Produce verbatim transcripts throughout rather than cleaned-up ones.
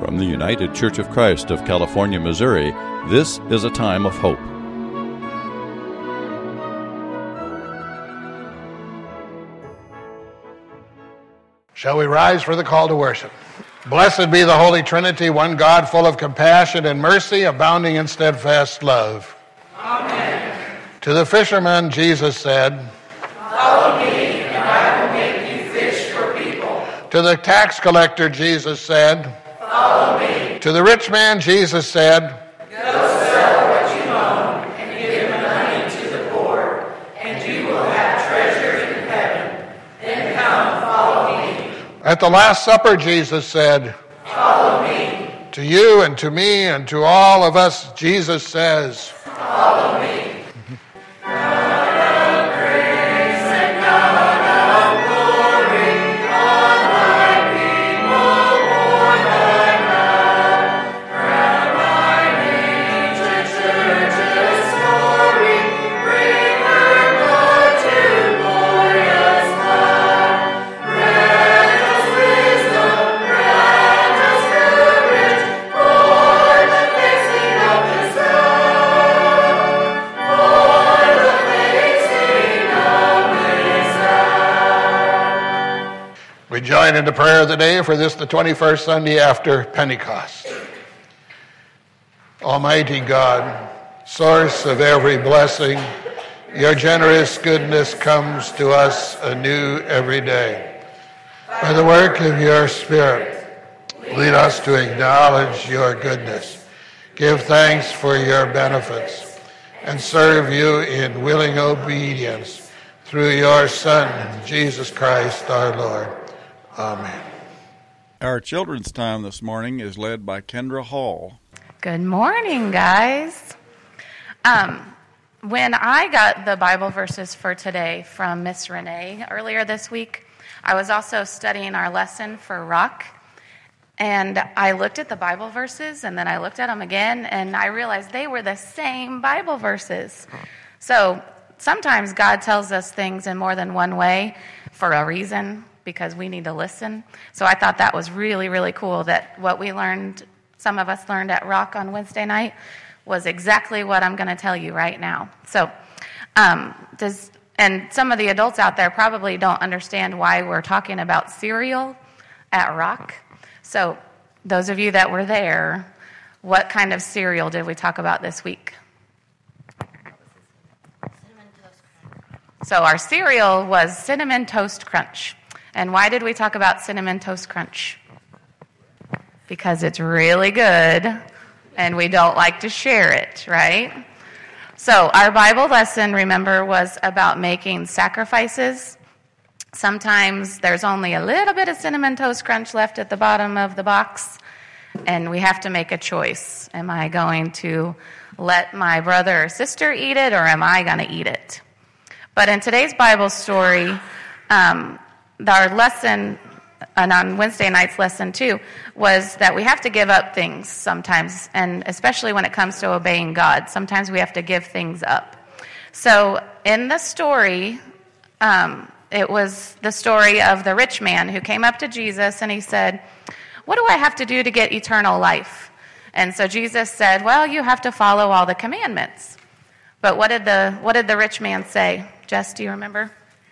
From the United Church of Christ of California, Missouri, this is a time of hope. Shall we rise for the call to worship? Blessed be the Holy Trinity, one God, full of compassion and mercy, abounding in steadfast love. Amen. To the fishermen, Jesus said, Follow me, and I will make you fish for people. To the tax collector, Jesus said, Follow me. To the rich man, Jesus said, Go sell what you own, and give money to the poor, and you will have treasure in heaven. Then come, follow me. At the Last Supper, Jesus said, Follow me. To you and to me and to all of us, Jesus says, Follow me. We join in the prayer of the day for this, the twenty-first Sunday after Pentecost. Almighty God, source of every blessing, your generous goodness comes to us anew every day. By the work of your Spirit, lead us to acknowledge your goodness, give thanks for your benefits, and serve you in willing obedience through your Son, Jesus Christ our Lord. Amen. Our children's time this morning is led by Kendra Hall. Good morning, guys. Um, when I got the Bible verses for today from Miss Renee earlier this week, I was also studying our lesson for Rock, and I looked at the Bible verses, and then I looked at them again, and I realized they were the same Bible verses. So sometimes God tells us things in more than one way for a reason, because we need to listen. So I thought that was really, really cool that what we learned, some of us learned at Rock on Wednesday night, was exactly what I'm going to tell you right now. So, um, does and some of the adults out there probably don't understand why we're talking about cereal at Rock. So those of you that were there, what kind of cereal did we talk about this week? So our cereal was Cinnamon Toast Crunch. And why did we talk about Cinnamon Toast Crunch? Because it's really good, and we don't like to share it, right? So our Bible lesson, remember, was about making sacrifices. Sometimes there's only a little bit of Cinnamon Toast Crunch left at the bottom of the box, and we have to make a choice. Am I going to let my brother or sister eat it, or am I going to eat it? But in today's Bible story, um, our lesson, and on Wednesday night's lesson too, was that we have to give up things sometimes, and especially when it comes to obeying God. Sometimes we have to give things up. So in the story, um, it was the story of the rich man who came up to Jesus and he said, "What do I have to do to get eternal life?" And so Jesus said, "Well, you have to follow all the commandments." But what did the what did the rich man say? Jess, do you remember?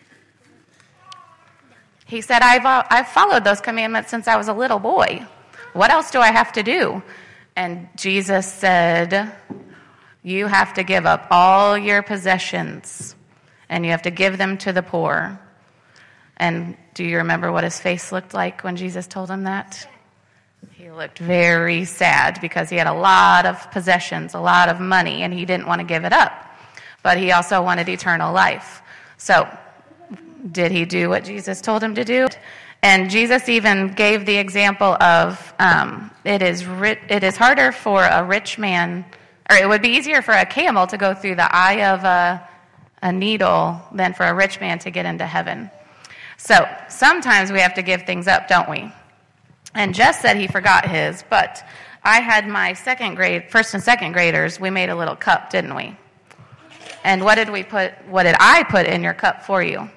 He said, I've, uh, I've followed those commandments since I was a little boy. What else do I have to do? And Jesus said, you have to give up all your possessions, and you have to give them to the poor. And do you remember what his face looked like when Jesus told him that? He looked very sad because he had a lot of possessions, a lot of money, and he didn't want to give it up. But he also wanted eternal life. So did he do what Jesus told him to do? And Jesus even gave the example of um, it is ri- it is harder for a rich man, or it would be easier for a camel to go through the eye of a, a needle than for a rich man to get into heaven. So sometimes we have to give things up, don't we? And Jess said he forgot his, but I had my second grade, first and second graders, we made a little cup, didn't we? And what did we put, what did I put in your cup for you?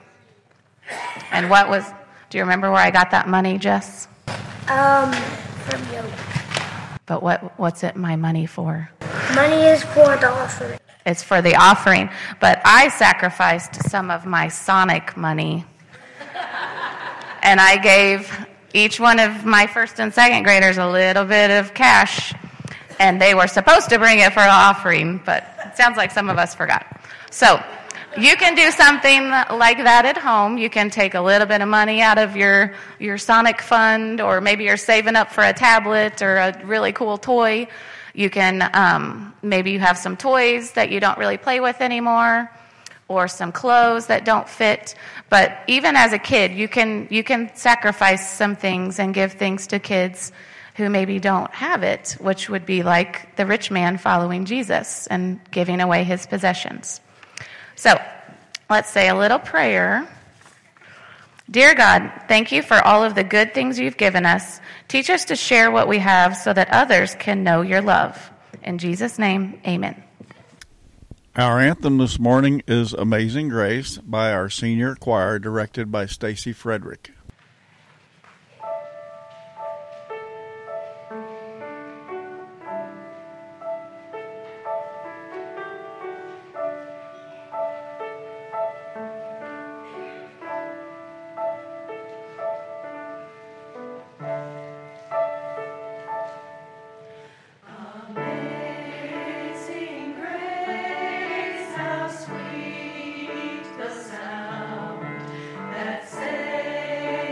And what was, do you remember where I got that money, Jess? Um, from yoga. But what what's it my money for? Money is for the offering. It's for the offering. But I sacrificed some of my Sonic money. And I gave each one of my first and second graders a little bit of cash. And they were supposed to bring it for an offering, but it sounds like some of us forgot. So you can do something like that at home. You can take a little bit of money out of your, your Sonic fund, or maybe you're saving up for a tablet or a really cool toy. You can, um, maybe you have some toys that you don't really play with anymore, or some clothes that don't fit. But even as a kid, you can you can sacrifice some things and give things to kids who maybe don't have it, which would be like the rich man following Jesus and giving away his possessions. So let's say a little prayer. Dear God, thank you for all of the good things you've given us. Teach us to share what we have so that others can know your love. In Jesus' name, amen. Our anthem this morning is Amazing Grace by our senior choir, directed by Stacy Frederick. Sweet the sound that saved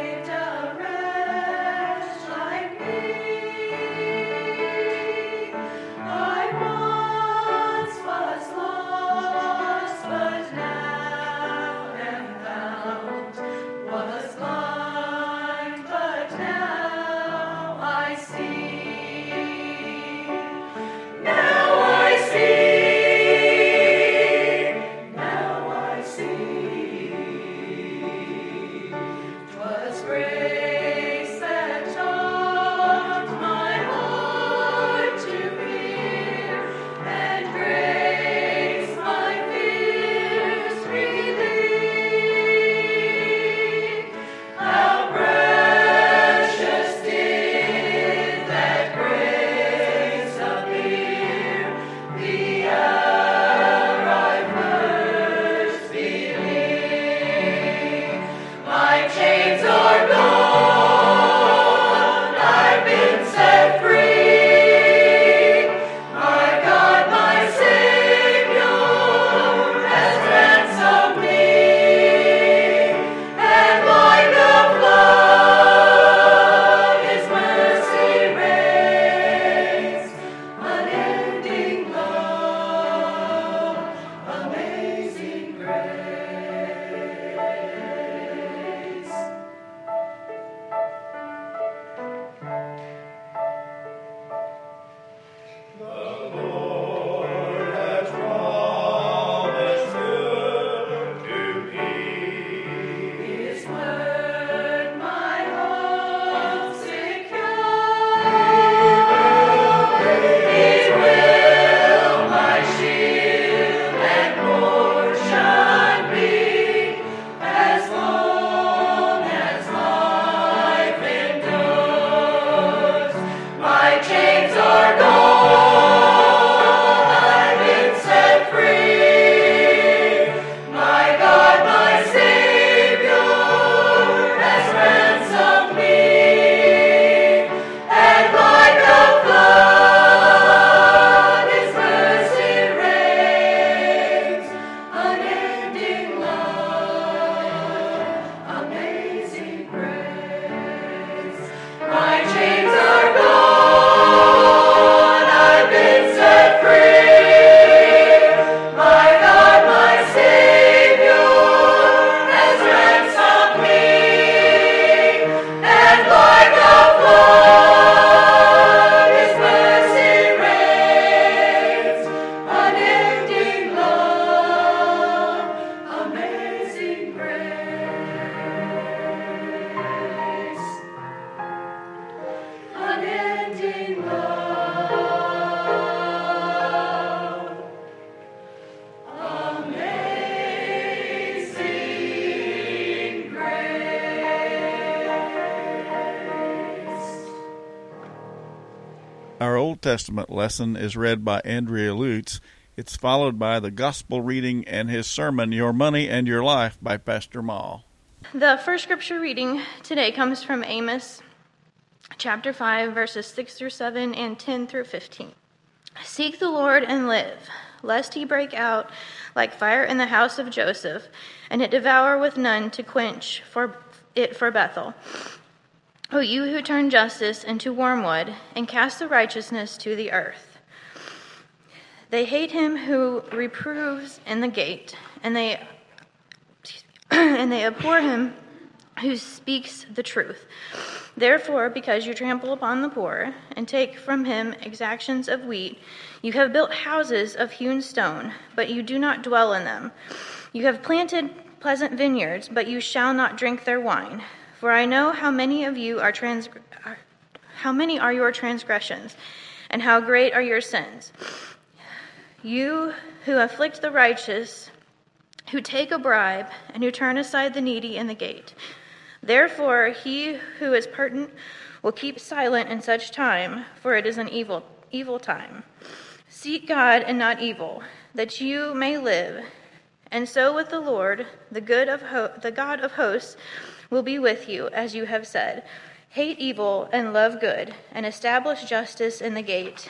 Our Old Testament lesson is read by Andrea Lutz. It's followed by the gospel reading and his sermon, Your Money and Your Life, by Pastor Mall. The first scripture reading today comes from Amos chapter five, verses six through seven and ten through fifteen. Seek the Lord and live, lest he break out like fire in the house of Joseph, and it devour with none to quench for it for Bethel. O you who turn justice into wormwood, and cast the righteousness to the earth. They hate him who reproves in the gate, and they and they abhor him who speaks the truth. Therefore, because you trample upon the poor, and take from him exactions of wheat, you have built houses of hewn stone, but you do not dwell in them. You have planted pleasant vineyards, but you shall not drink their wine. For I know how many of you are trans, how many are your transgressions, and how great are your sins. You who afflict the righteous, who take a bribe, and who turn aside the needy in the gate. Therefore, he who is pertinent will keep silent in such time, for it is an evil, evil time. Seek God and not evil, that you may live. And so with the Lord, the good of ho- the God of hosts, will be with you, as you have said. Hate evil and love good, and establish justice in the gate.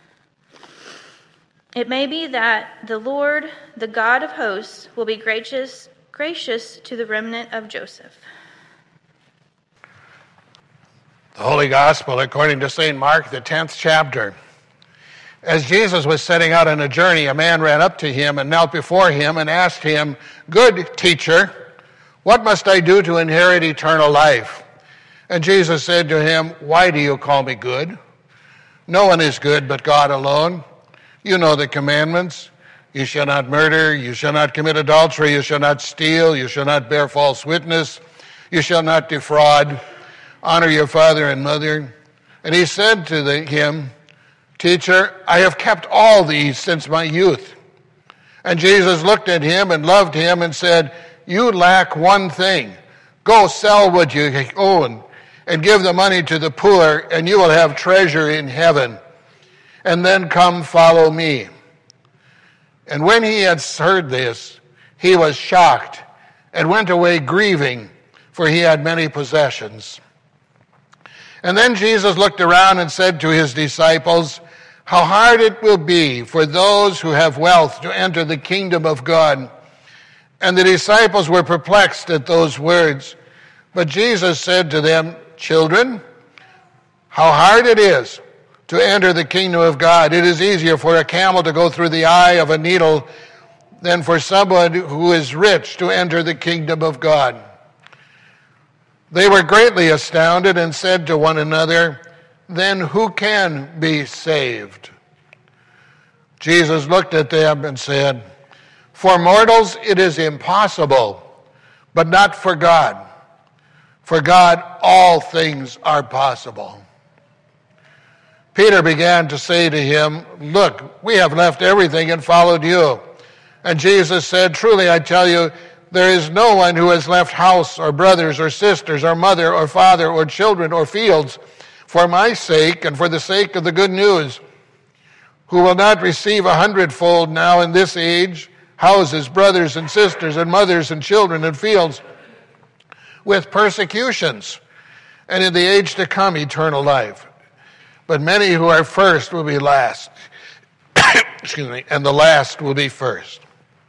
It may be that the Lord, the God of hosts, will be gracious, gracious to the remnant of Joseph. The Holy Gospel according to Saint Mark, the tenth chapter. As Jesus was setting out on a journey, a man ran up to him and knelt before him and asked him, Good teacher, what must I do to inherit eternal life? And Jesus said to him, Why do you call me good? No one is good but God alone. You know the commandments. You shall not murder, you shall not commit adultery, you shall not steal, you shall not bear false witness, you shall not defraud. Honor your father and mother. And he said to the, him, Teacher, I have kept all these since my youth. And Jesus looked at him and loved him and said, You lack one thing. Go sell what you own and give the money to the poor, and you will have treasure in heaven. And then come follow me. And when he had heard this, he was shocked and went away grieving, for he had many possessions. And then Jesus looked around and said to his disciples, How hard it will be for those who have wealth to enter the kingdom of God. And the disciples were perplexed at those words. But Jesus said to them, Children, how hard it is to enter the kingdom of God. It is easier for a camel to go through the eye of a needle than for someone who is rich to enter the kingdom of God. They were greatly astounded and said to one another, Then who can be saved? Jesus looked at them and said, For mortals it is impossible, but not for God. For God all things are possible. Peter began to say to him, Look, we have left everything and followed you. And Jesus said, Truly I tell you, there is no one who has left house or brothers or sisters or mother or father or children or fields for my sake and for the sake of the good news, who will not receive a hundredfold now in this age, houses, brothers and sisters and mothers and children and fields, with persecutions, and in the age to come eternal life. But many who are first will be last, excuse me, and the last will be first.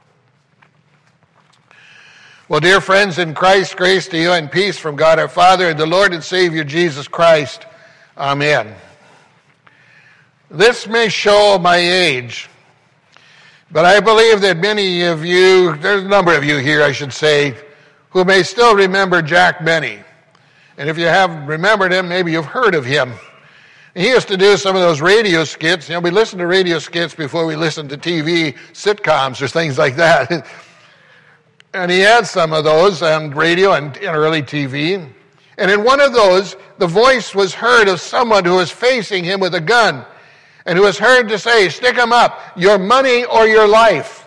Well, dear friends in Christ, grace to you and peace from God our Father and the Lord and Savior Jesus Christ. Amen. This may show my age, but I believe that many of you, there's a number of you here, I should say, who may still remember Jack Benny. And if you haven't remembered him, maybe you've heard of him. He used to do some of those radio skits. You know, we listen to radio skits before we listen to T V sitcoms or things like that. And he had some of those on radio and, and early T V. And in one of those, the voice was heard of someone who was facing him with a gun and who was heard to say, Stick him up, your money or your life.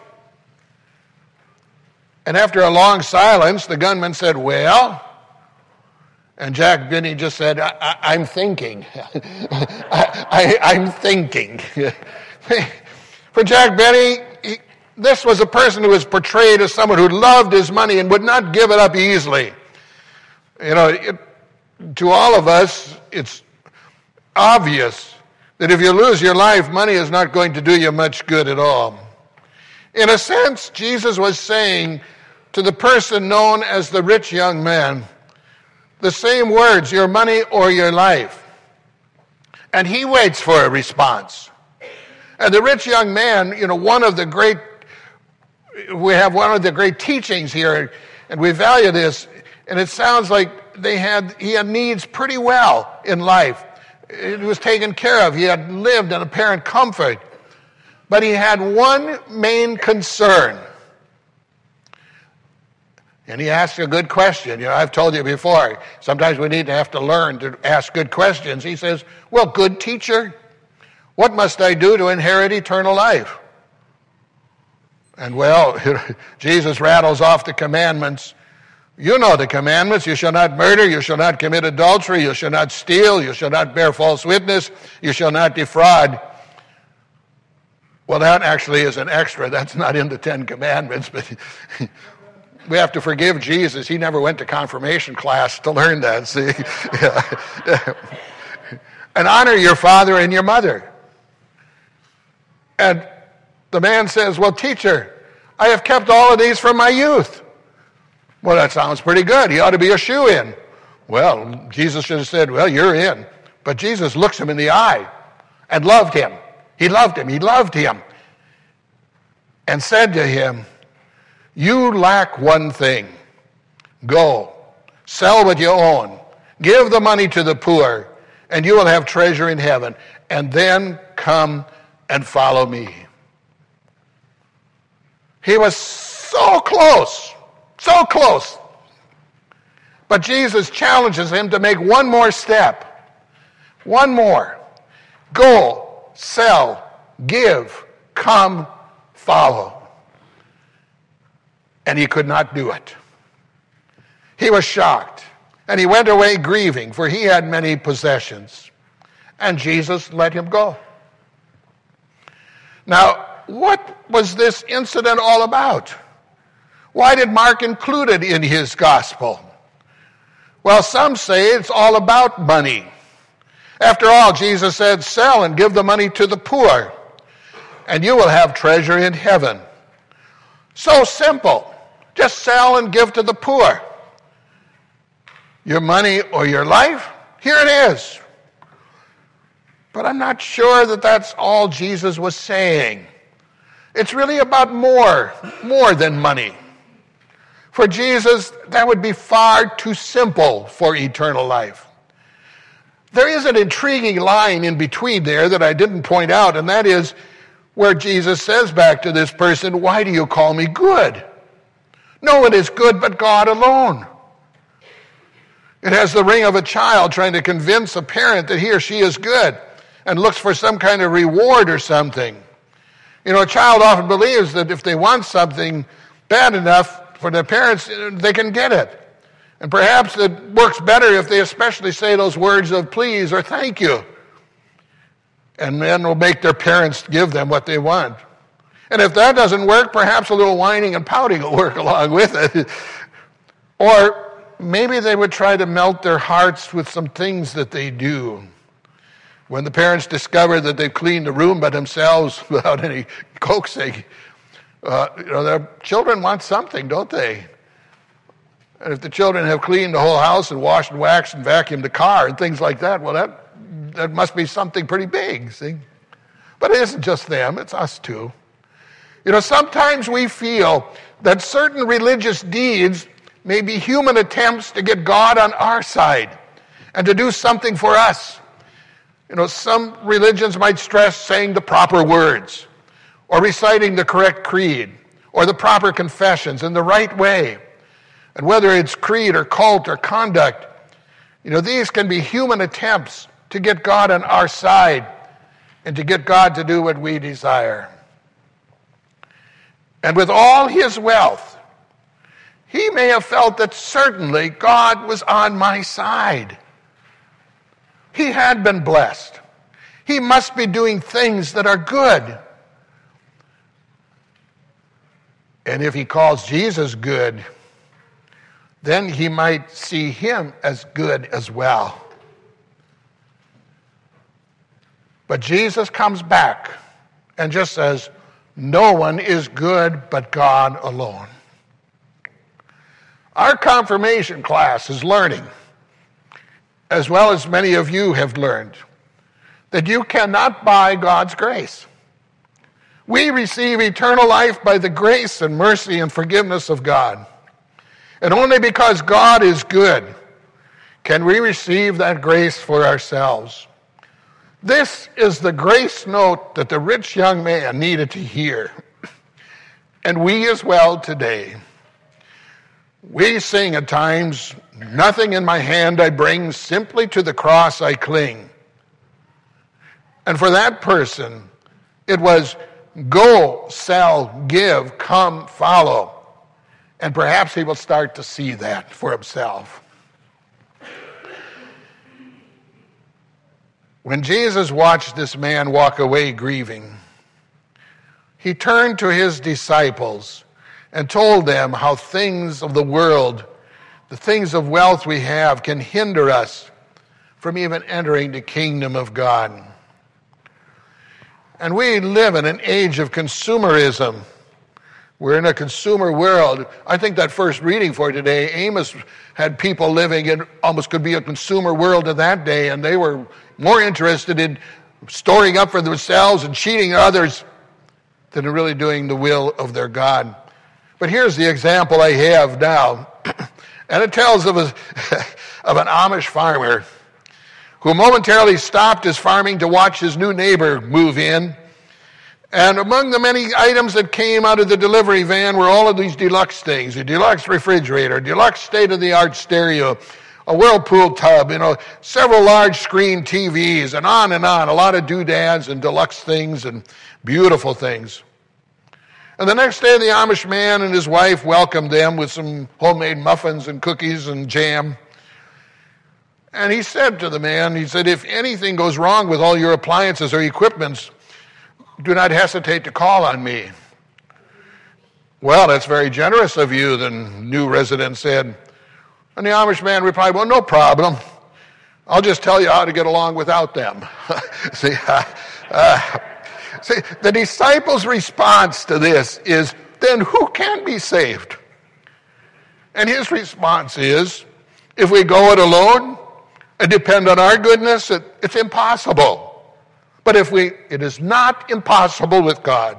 And after a long silence, the gunman said, Well? And Jack Benny just said, I, I, I'm thinking. I, I, I'm thinking. For Jack Benny, he, this was a person who was portrayed as someone who loved his money and would not give it up easily. You know, it, to all of us, it's obvious that if you lose your life, money is not going to do you much good at all. In a sense, Jesus was saying to the person known as the rich young man, the same words, your money or your life. And he waits for a response. And the rich young man, you know, one of the great, we have one of the great teachings here, and we value this, and it sounds like they had, he had needs pretty well in life. It was taken care of. He had lived in apparent comfort. But he had one main concern. And he asked a good question. You know, I've told you before, sometimes we need to have to learn to ask good questions. He says, well, good teacher, what must I do to inherit eternal life? And well, Jesus rattles off the commandments. You know the commandments. You shall not murder. You shall not commit adultery. You shall not steal. You shall not bear false witness. You shall not defraud. Well, that actually is an extra. That's not in the Ten Commandments, but we have to forgive Jesus. He never went to confirmation class to learn that, see? Yeah. And honor your father and your mother. And the man says, well, teacher, I have kept all of these from my youth. Well, that sounds pretty good. He ought to be a shoo-in. Well, Jesus should have said, well, you're in. But Jesus looks him in the eye and loved him. He loved him. He loved him. And said to him, you lack one thing. Go, sell what you own. Give the money to the poor, and you will have treasure in heaven. And then come and follow me. He was so close. So close. But Jesus challenges him to make one more step. One more. Go, sell, give, come, follow. And he could not do it. He was shocked. And he went away grieving, for he had many possessions. And Jesus let him go. Now, what was this incident all about? Why did Mark include it in his gospel? Well, some say it's all about money. After all, Jesus said, sell and give the money to the poor, and you will have treasure in heaven. So simple. Just sell and give to the poor. Your money or your life, here it is. But I'm not sure that that's all Jesus was saying. It's really about more, more than money. For Jesus, that would be far too simple for eternal life. There is an intriguing line in between there that I didn't point out, and that is where Jesus says back to this person, why do you call me good? No one is good but God alone. It has the ring of a child trying to convince a parent that he or she is good and looks for some kind of reward or something. You know, a child often believes that if they want something bad enough for their parents, they can get it. And perhaps it works better if they especially say those words of please or thank you. And then will make their parents give them what they want. And if that doesn't work, perhaps a little whining and pouting will work along with it. Or maybe they would try to melt their hearts with some things that they do. When the parents discover that they've cleaned the room by themselves without any coaxing, uh, you know, their children want something, don't they? And if the children have cleaned the whole house and washed and waxed and vacuumed the car and things like that, well, that that must be something pretty big, see? But it isn't just them, it's us too. You know, sometimes we feel that certain religious deeds may be human attempts to get God on our side and to do something for us. You know, some religions might stress saying the proper words, or reciting the correct creed, or the proper confessions in the right way. And whether it's creed or cult or conduct, you know, these can be human attempts to get God on our side and to get God to do what we desire. And with all his wealth, he may have felt that certainly God was on my side. He had been blessed. He must be doing things that are good. And if he calls Jesus good, then he might see him as good as well. But Jesus comes back and just says, no one is good but God alone. Our confirmation class is learning, as well as many of you have learned, that you cannot buy God's grace. We receive eternal life by the grace and mercy and forgiveness of God. And only because God is good can we receive that grace for ourselves. This is the grace note that the rich young man needed to hear. And we as well today. We sing at times, nothing in my hand I bring, simply to the cross I cling. And for that person, it was go, sell, give, come, follow. And perhaps he will start to see that for himself. When Jesus watched this man walk away grieving, he turned to his disciples and told them how things of the world, the things of wealth we have, can hinder us from even entering the kingdom of God. And we live in an age of consumerism. We're in a consumer world. I think that first reading for today, Amos had people living in almost could be a consumer world of that day, and they were more interested in storing up for themselves and cheating others than in really doing the will of their God. But here's the example I have now. And it tells of, a, of an Amish farmer who momentarily stopped his farming to watch his new neighbor move in. And among the many items that came out of the delivery van were all of these deluxe things: a deluxe refrigerator, deluxe state-of-the-art stereo, a Whirlpool tub, you know, several large screen T Vs, and on and on, a lot of doodads and deluxe things and beautiful things. And the next day, the Amish man and his wife welcomed them with some homemade muffins and cookies and jam. And he said to the man, he said, if anything goes wrong with all your appliances or equipments, do not hesitate to call on me. Well, that's very generous of you, the new resident said. And the Amish man replied, well, no problem. I'll just tell you how to get along without them. See, uh, uh, see, the disciples' response to this is, then who can be saved? And his response is, if we go it alone and depend on our goodness, it, it's impossible. But if we, it is not impossible with God.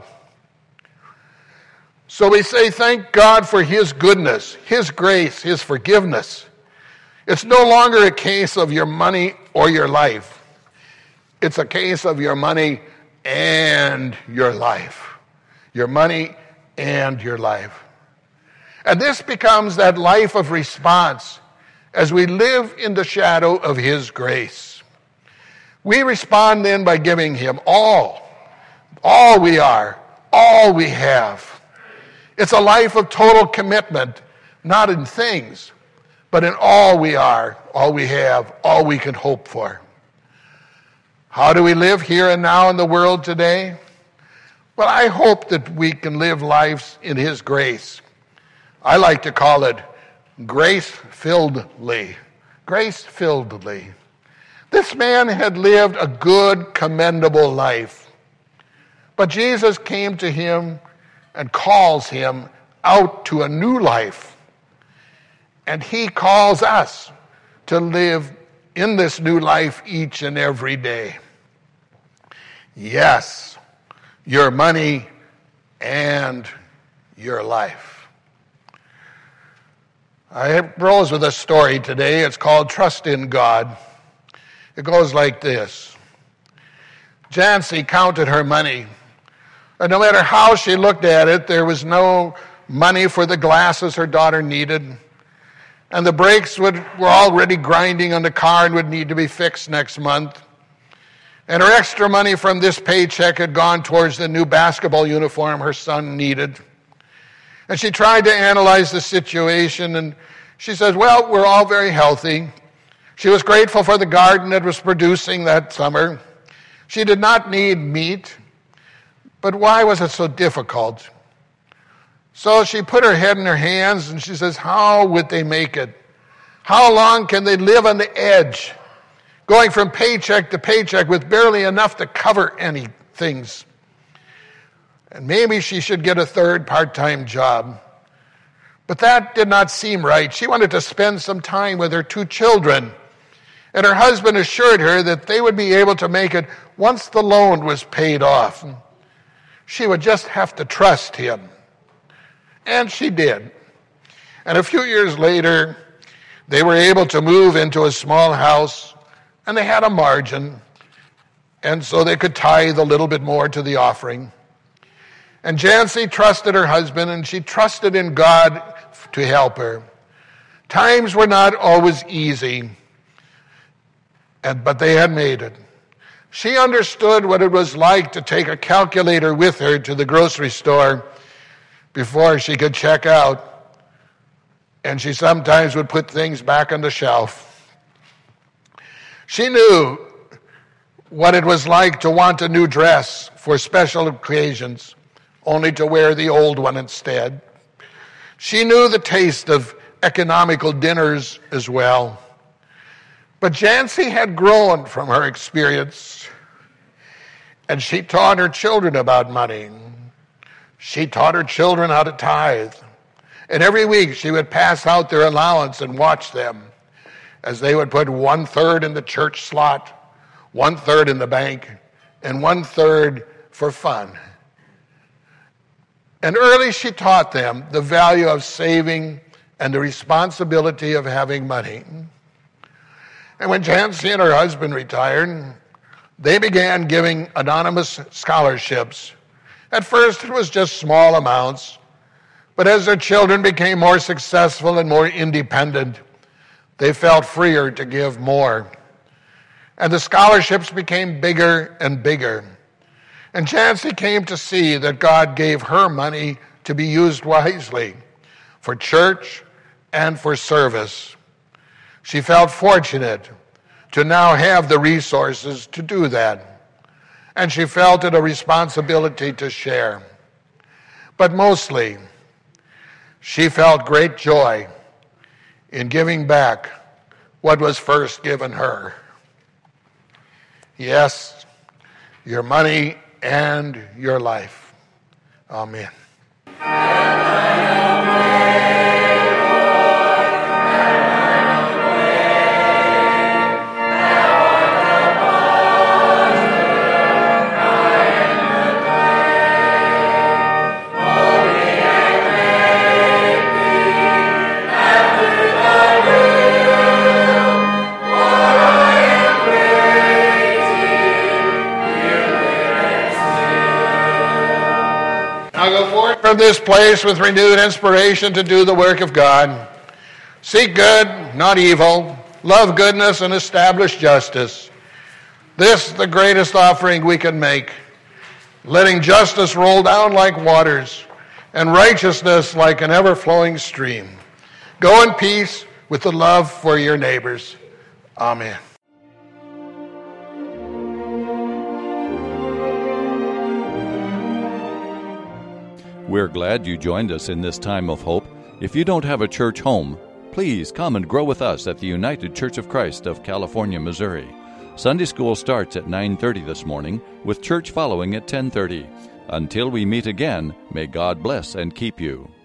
So we say, thank God for his goodness, his grace, his forgiveness. It's no longer a case of your money or your life. It's a case of your money and your life. Your money and your life. And this becomes that life of response as we live in the shadow of his grace. We respond then by giving him all, all we are, all we have. It's a life of total commitment, not in things, but in all we are, all we have, all we can hope for. How do we live here and now in the world today? Well, I hope that we can live lives in his grace. I like to call it grace-filledly. Grace-filledly. This man had lived a good, commendable life. But Jesus came to him and calls him out to a new life. And he calls us to live in this new life each and every day. Yes, your money and your life. I rose with a story today. It's called Trust in God. It goes like this. Jancy counted her money. And no matter how she looked at it, there was no money for the glasses her daughter needed. And the brakes would, were already grinding on the car and would need to be fixed next month. And her extra money from this paycheck had gone towards the new basketball uniform her son needed. And she tried to analyze the situation, and she says, well, we're all very healthy. She was grateful for the garden that was producing that summer. She did not need meat, but why was it so difficult? So she put her head in her hands, and she says, how would they make it? How long can they live on the edge, going from paycheck to paycheck with barely enough to cover any things? And maybe she should get a third part-time job. But that did not seem right. She wanted to spend some time with her two children. And her husband assured her that they would be able to make it once the loan was paid off. She would just have to trust him. And she did. And a few years later, they were able to move into a small house, and they had a margin, and so they could tithe a little bit more to the offering. And Jancy trusted her husband, and she trusted in God to help her. Times were not always easy, and, but they had made it. She understood what it was like to take a calculator with her to the grocery store before she could check out, and she sometimes would put things back on the shelf. She knew what it was like to want a new dress for special occasions, only to wear the old one instead. She knew the taste of economical dinners as well. But Jancy had grown from her experience, and she taught her children about money. She taught her children how to tithe. And every week she would pass out their allowance and watch them as they would put one-third in the church slot, one-third in the bank, and one-third for fun. And early she taught them the value of saving and the responsibility of having money. And when Jancy and her husband retired, they began giving anonymous scholarships. At first, it was just small amounts, but as their children became more successful and more independent, they felt freer to give more. And the scholarships became bigger and bigger. And Jancy came to see that God gave her money to be used wisely for church and for service. She felt fortunate to now have the resources to do that. And she felt it a responsibility to share. But mostly, she felt great joy in giving back what was first given her. Yes, your money and your life. Amen. From this place with renewed inspiration to do the work of God. Seek good, not evil. Love goodness and establish justice. This is the greatest offering we can make, letting justice roll down like waters and righteousness like an ever-flowing stream. Go in peace with the love for your neighbors. Amen. We're glad you joined us in this time of hope. If you don't have a church home, please come and grow with us at the United Church of Christ of California, Missouri. Sunday school starts at nine thirty this morning, with church following at ten thirty. Until we meet again, may God bless and keep you.